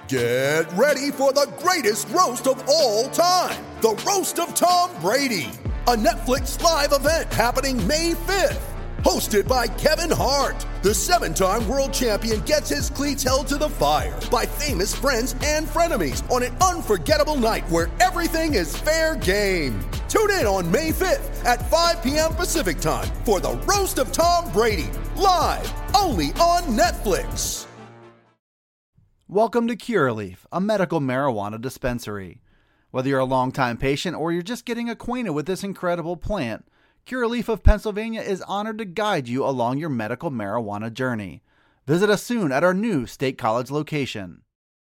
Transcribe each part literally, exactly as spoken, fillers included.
Get ready for the greatest roast of all time, the Roast of Tom Brady, a Netflix live event happening May fifth. Hosted by Kevin Hart, the seven-time world champion gets his cleats held to the fire by famous friends and frenemies on an unforgettable night where everything is fair game. Tune in on May fifth at five p.m. Pacific time for the Roast of Tom Brady, live only on Netflix. Welcome to Curaleaf, a medical marijuana dispensary. Whether you're a longtime patient or you're just getting acquainted with this incredible plant, Curaleaf of Pennsylvania is honored to guide you along your medical marijuana journey. Visit us soon at our new State College location.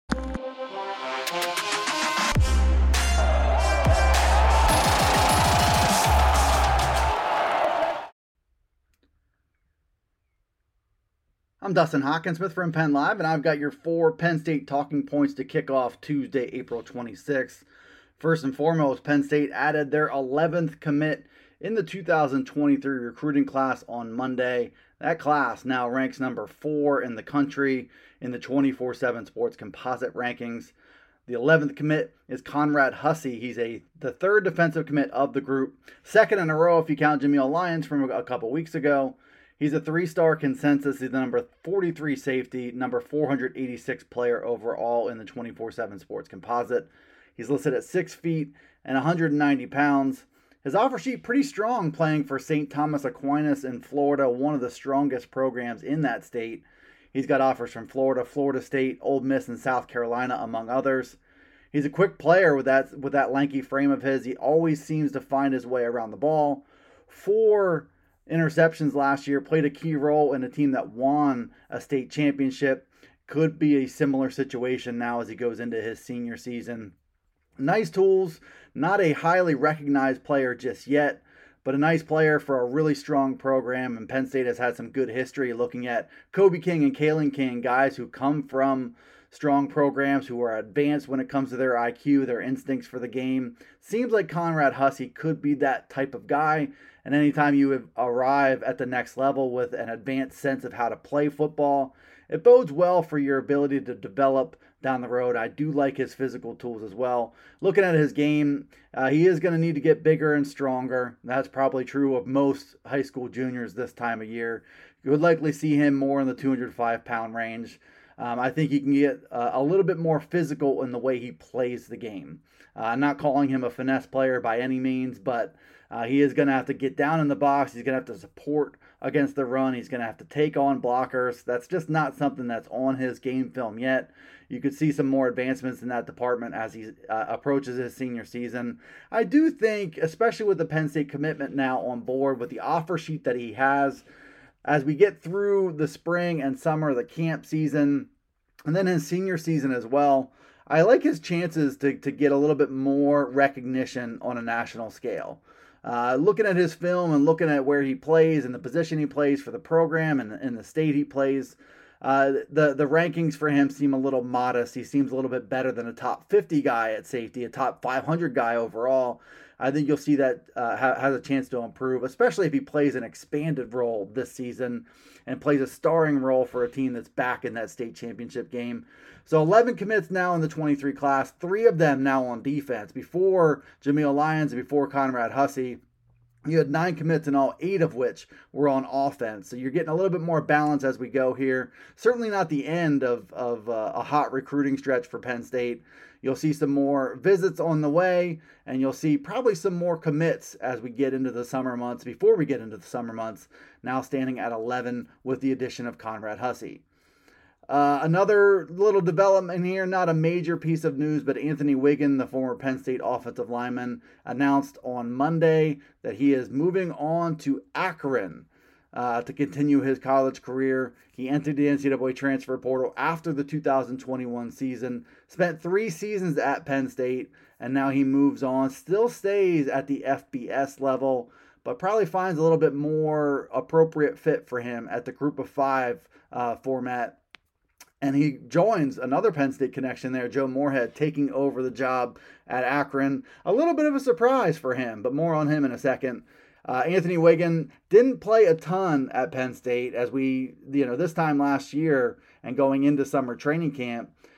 I'm Dustin Hawkinsmith from Penn Live, and I've got your four Penn State talking points to kick off Tuesday, April twenty-sixth. First and foremost, Penn State added their eleventh commit in the two thousand twenty-three recruiting class on Monday. That class now ranks number four in the country in the twenty-four seven Sports Composite rankings. The eleventh commit is Conrad Hussey. He's a the third defensive commit of the group, second in a row if you count Jameel Lyons from a couple weeks ago. He's a three-star consensus. He's the number forty-three safety, number four hundred eighty-six player overall in the twenty-four seven Sports Composite. He's listed at six feet and one hundred ninety pounds. His offer sheet pretty strong, playing for Saint Thomas Aquinas in Florida, one of the strongest programs in that state. He's got offers from Florida, Florida State, Ole Miss, and South Carolina, among others. He's a quick player with that with that lanky frame of his. He always seems to find his way around the ball. Four interceptions last year, played a key role in a team that won a state championship. Could be a similar situation now as he goes into his senior season. Nice tools, not a highly recognized player just yet, but a nice player for a really strong program. And Penn State has had some good history looking at Kobe King and Kalen King, guys who come from strong programs, who are advanced when it comes to their I Q, their instincts for the game. Seems like Conrad Hussey could be that type of guy. And anytime you arrive at the next level with an advanced sense of how to play football, it bodes well for your ability to develop down the road. I do like his physical tools as well. Looking at his game, uh, he is going to need to get bigger and stronger. That's probably true of most high school juniors this time of year. You would likely see him more in the two hundred five pound range. Um, I think he can get uh, a little bit more physical in the way he plays the game. Uh, I'm not calling him a finesse player by any means, but uh, he is going to have to get down in the box. He's going to have to support against the run. He's going to have to take on blockers. That's just not something that's on his game film yet. You could see some more advancements in that department as he uh, approaches his senior season. I do think, especially with the Penn State commitment now on board, with the offer sheet that he has, as we get through the spring and summer, the camp season, and then his senior season as well, I like his chances to, to get a little bit more recognition on a national scale. Uh, looking at his film and looking at where he plays and the position he plays for the program and, and the state he plays, uh, the, the rankings for him seem a little modest. He seems a little bit better than a top fifty guy at safety, a top five hundred guy overall. I think you'll see that uh, ha- has a chance to improve, especially if he plays an expanded role this season and plays a starring role for a team that's back in that state championship game. So eleven commits now in the twenty-three class, three of them now on defense. Before Jameel Lyons and before Conrad Hussey, you had nine commits in all, eight of which were on offense. So you're getting a little bit more balance as we go here. Certainly not the end of, of uh, a hot recruiting stretch for Penn State. You'll see some more visits on the way, and you'll see probably some more commits as we get into the summer months, before we get into the summer months, now standing at eleven with the addition of Conrad Hussey. Uh, another little development here, not a major piece of news, but Anthony Wiggin, the former Penn State offensive lineman, announced on Monday that he is moving on to Akron uh, to continue his college career. He entered the N C double A transfer portal after the two thousand twenty-one season, spent three seasons at Penn State, and now he moves on, still stays at the F B S level, but probably finds a little bit more appropriate fit for him at the group of five uh, format. And he joins another Penn State connection there, Joe Moorhead, taking over the job at Akron. A little bit of a surprise for him, but more on him in a second. Uh, Anthony Wiggin didn't play a ton at Penn State as we, you know, this time last year and going into summer training camp.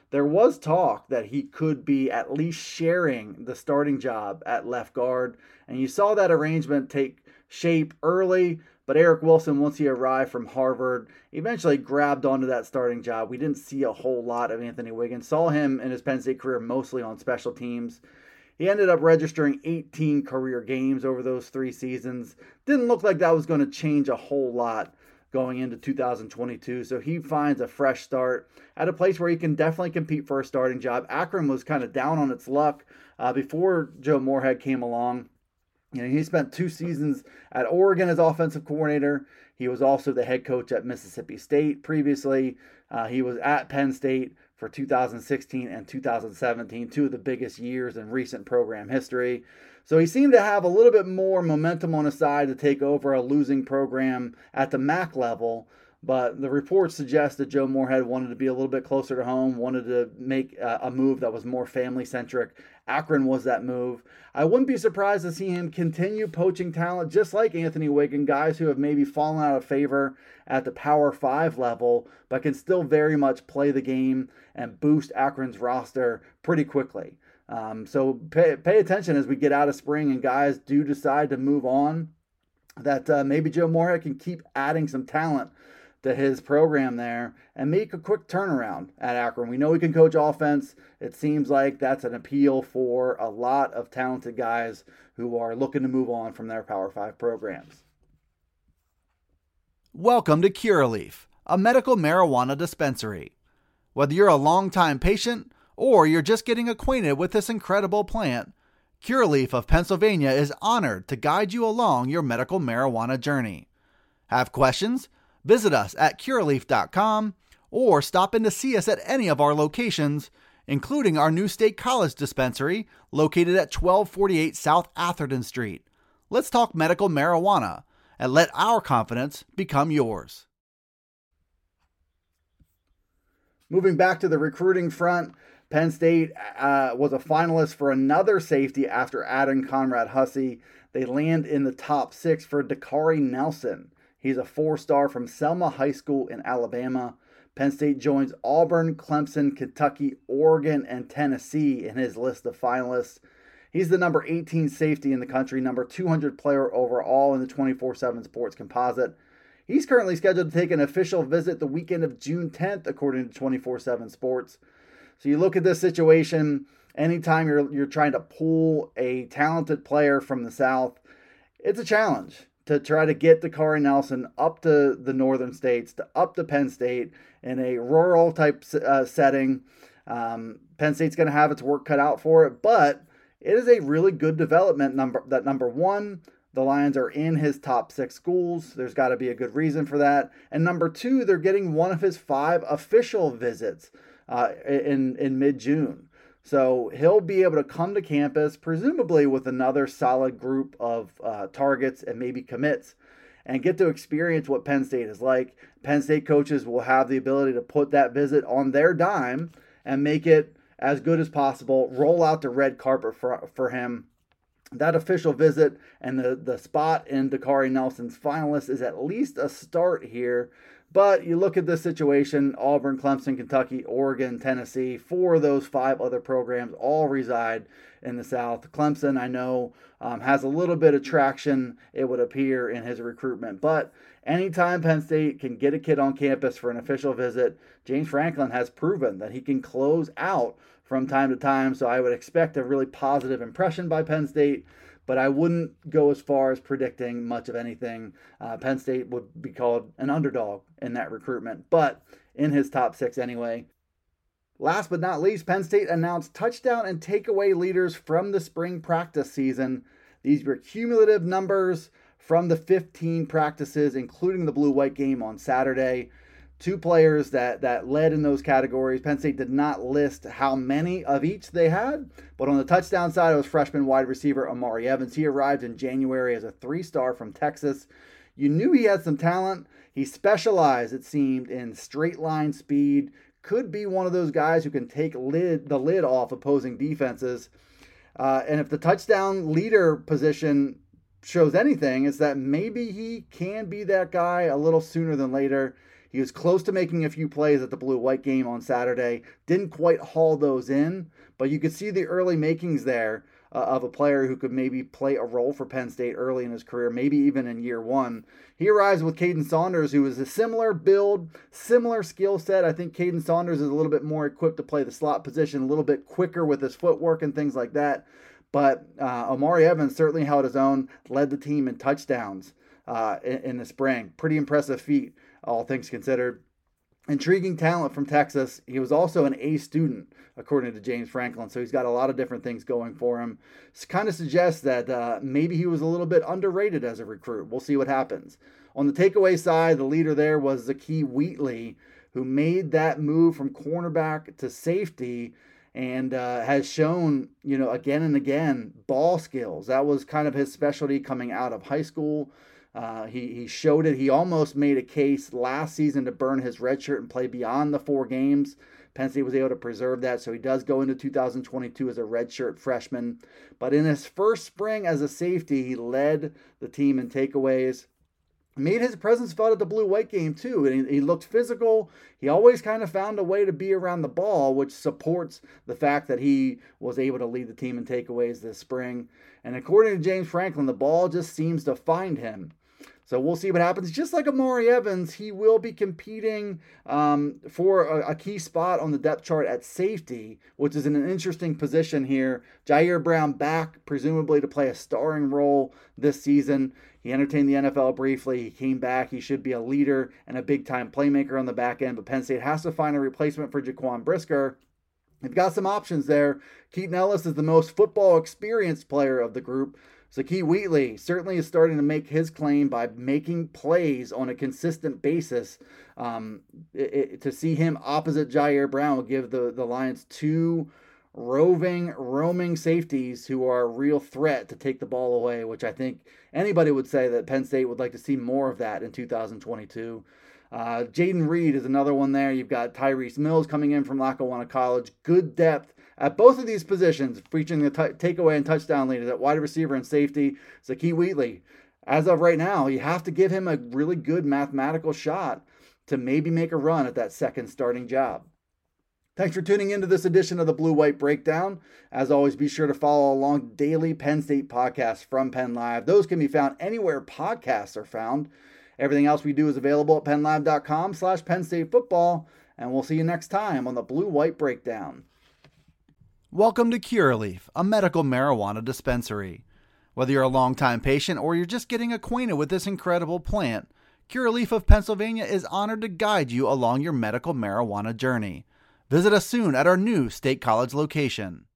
there was talk that he could be at least sharing the starting job at left guard. And you saw that arrangement take shape early, but Eric Wilson, once he arrived from Harvard, eventually grabbed onto that starting job. We didn't see a whole lot of Anthony Wiggins. Saw him in his Penn State career mostly on special teams. He ended up registering eighteen career games over those three seasons. Didn't look like that was going to change a whole lot going into two thousand twenty-two. So he finds a fresh start at a place where he can definitely compete for a starting job. Akron was kind of down on its luck uh, before Joe Moorhead came along. You know, he spent two seasons at Oregon as offensive coordinator. He was also the head coach at Mississippi State previously. Uh, he was at Penn State for two thousand sixteen and two thousand seventeen, two of the biggest years in recent program history. So he seemed to have a little bit more momentum on his side to take over a losing program at the M A C level. But the reports suggest that Joe Moorhead wanted to be a little bit closer to home, wanted to make a move that was more family-centric. Akron was that move. I wouldn't be surprised to see him continue poaching talent just like Anthony Wiggins, guys who have maybe fallen out of favor at the Power five level, but can still very much play the game and boost Akron's roster pretty quickly. Um, so pay, pay attention as we get out of spring and guys do decide to move on, that uh, maybe Joe Moorhead can keep adding some talent to his program there and make a quick turnaround at Akron. We know he can coach offense. It seems like that's an appeal for a lot of talented guys who are looking to move on from their Power five programs. Welcome to Curaleaf, a medical marijuana dispensary. Whether you're a longtime patient or you're just getting acquainted with this incredible plant, Curaleaf of Pennsylvania is honored to guide you along your medical marijuana journey. Have questions? Visit us at curaleaf dot com or stop in to see us at any of our locations, including our new State College dispensary located at twelve forty-eight South Atherton Street. Let's talk medical marijuana and let our confidence become yours. Moving back to the recruiting front, Penn State uh, was a finalist for another safety after adding Conrad Hussey. They land in the top six for Dakari Nelson. He's a four-star from Selma High School in Alabama. Penn State joins Auburn, Clemson, Kentucky, Oregon, and Tennessee in his list of finalists. He's the number eighteen safety in the country, number two hundred player overall in the twenty-four seven Sports Composite. He's currently scheduled to take an official visit the weekend of June tenth, according to twenty-four seven Sports. So you look at this situation, anytime you're you're trying to pull a talented player from the South, it's a challenge to try to get Dakari Nelson up to the northern states, to up to Penn State in a rural type uh, setting. Um, Penn State's going to have its work cut out for it, but it is a really good development number. That number one, the Lions are in his top six schools. There's got to be a good reason for that. And number two, they're getting one of his five official visits uh, in, in mid-June. So he'll be able to come to campus, presumably with another solid group of uh, targets and maybe commits, and get to experience what Penn State is like. Penn State coaches will have the ability to put that visit on their dime and make it as good as possible, roll out the red carpet for, for him. That official visit and the, the spot in Dakari Nelson's finalist is at least a start here. But you look at this situation, Auburn, Clemson, Kentucky, Oregon, Tennessee, four of those five other programs all reside in the South. Clemson, I know, um, has a little bit of traction, it would appear, in his recruitment. But anytime Penn State can get a kid on campus for an official visit, James Franklin has proven that he can close out from time to time. So I would expect a really positive impression by Penn State. But I wouldn't go as far as predicting much of anything. Uh, Penn State would be called an underdog in that recruitment, but in his top six anyway. Last but not least, Penn State announced touchdown and takeaway leaders from the spring practice season. These were cumulative numbers from the fifteen practices, including the blue-white game on Saturday. Two players that, that led in those categories. Penn State did not list how many of each they had, but on the touchdown side, it was freshman wide receiver Amari Evans. He arrived in January as a three-star from Texas. You knew he had some talent. He specialized, it seemed, in straight line speed. Could be one of those guys who can take lid, the lid off opposing defenses. Uh, and if the touchdown leader position shows anything, it's that maybe he can be that guy a little sooner than later. He was close to making a few plays at the blue-white game on Saturday. Didn't quite haul those in, but you could see the early makings there uh, of a player who could maybe play a role for Penn State early in his career, maybe even in year one. He arrives with Caden Saunders, who is a similar build, similar skill set. I think Caden Saunders is a little bit more equipped to play the slot position, a little bit quicker with his footwork and things like that. But uh, Omari Evans certainly held his own, led the team in touchdowns uh, in, in the spring. Pretty impressive feat, all things considered. Intriguing talent from Texas. He was also an A student, according to James Franklin, so he's got a lot of different things going for him. This kind of suggests that uh, maybe he was a little bit underrated as a recruit. We'll see what happens. On the takeaway side, the leader there was Zakee Wheatley, who made that move from cornerback to safety and uh, has shown, you know, again and again, ball skills. That was kind of his specialty coming out of high school. Uh, he, he showed it. He almost made a case last season to burn his red shirt and play beyond the four games. Penn State was able to preserve that, so he does go into two thousand twenty-two as a redshirt freshman. But in his first spring as a safety, he led the team in takeaways. Made his presence felt at the blue-white game, too. And he, he looked physical. He always kind of found a way to be around the ball, which supports the fact that he was able to lead the team in takeaways this spring. And according to James Franklin, the ball just seems to find him. So we'll see what happens. Just like Omari Evans, he will be competing um, for a, a key spot on the depth chart at safety, which is in an interesting position here. Jair Brown back, presumably to play a starring role this season. He entertained the N F L briefly. He came back. He should be a leader and a big-time playmaker on the back end, but Penn State has to find a replacement for Jaquan Brisker. They've got some options there. Keaton Ellis is the most football experienced player of the group. Zakee Wheatley certainly is starting to make his claim by making plays on a consistent basis. Um, it, it, to see him opposite Jair Brown will give the, the Lions two roving, roaming safeties who are a real threat to take the ball away, which I think anybody would say that Penn State would like to see more of that in two thousand twenty-two. Uh, Jaden Reed is another one there. You've got Tyrese Mills coming in from Lackawanna College. Good depth at both of these positions, reaching the t- takeaway and touchdown leaders at wide receiver and safety. Zakee Wheatley, as of right now, you have to give him a really good mathematical shot to maybe make a run at that second starting job. Thanks for tuning into this edition of the Blue White Breakdown. As always, be sure to follow along daily Penn State podcasts from Penn Live. Those can be found anywhere podcasts are found. Everything else we do is available at PennLive.com slash Penn State Football, and we'll see you next time on the Blue White Breakdown. Welcome to Curaleaf, a medical marijuana dispensary. Whether you're a longtime patient or you're just getting acquainted with this incredible plant, Curaleaf of Pennsylvania is honored to guide you along your medical marijuana journey. Visit us soon at our new State College location.